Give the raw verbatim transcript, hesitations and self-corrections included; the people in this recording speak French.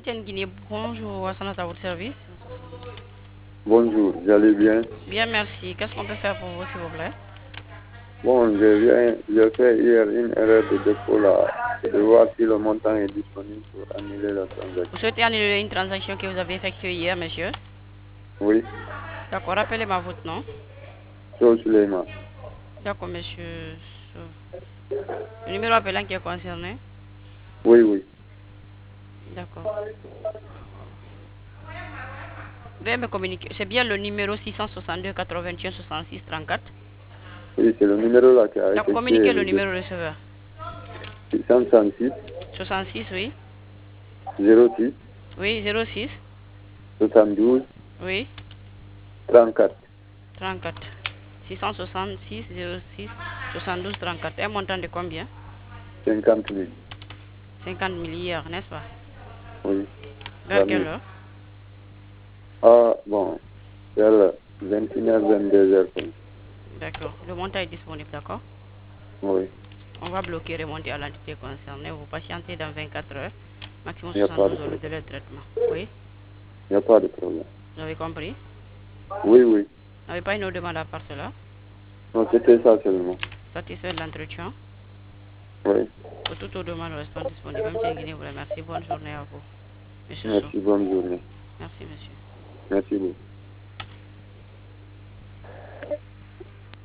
M T N Guinée, bonjour, à votre service. Bonjour, j'allais bien. Bien, merci. Qu'est-ce qu'on peut faire pour vous, s'il vous plaît? Bon, je viens, j'ai fait hier une erreur de dépôt là, de voir si le montant est disponible pour annuler la transaction. Vous souhaitez annuler une transaction que vous avez effectuée hier, monsieur? Oui, D'accord, rappelez-moi votre nom. Sow Suleiman. D'accord, monsieur. Le numéro appelant qui est concerné? Oui, oui. D'accord. Veuillez me communiquer. C'est bien le numéro six cent soixante-deux quatre-vingt-un soixante-six trente-quatre. Oui, c'est le numéro là qui a Donc, effectué communiquez le le numéro receveur. six cent soixante-six, soixante-six, oui. zéro six, Oui, zéro six. soixante-douze, Oui, trente-quatre. trente-quatre. six cent soixante-six, zéro six, soixante-douze, trente-quatre. Un montant de combien? cinquante mille. cinquante mille hier, n'est-ce pas? Oui, Vers la quelle nuit. heure? Ah, bon, vers vingt et une heures, vingt-deux heures. D'accord. Le montant est disponible, d'accord? Oui, On va bloquer et remonter à l'entité concernée. Vous patientez dans vingt-quatre heures, maximum il n'y a pas de soixante-douze heures, le problème. délai de traitement. Oui, Il n'y a pas de problème. vous avez compris? Oui, oui. Vous n'avez pas une autre demande à part cela? Non, c'était ça seulement. Satisfait de l'entretien? Oui. Pour toute autre demande restant disponible. M T N Guinée vous remercie. Bonne journée à vous. Monsieur Sow. Merci, bonne journée. Merci, monsieur. Merci beaucoup.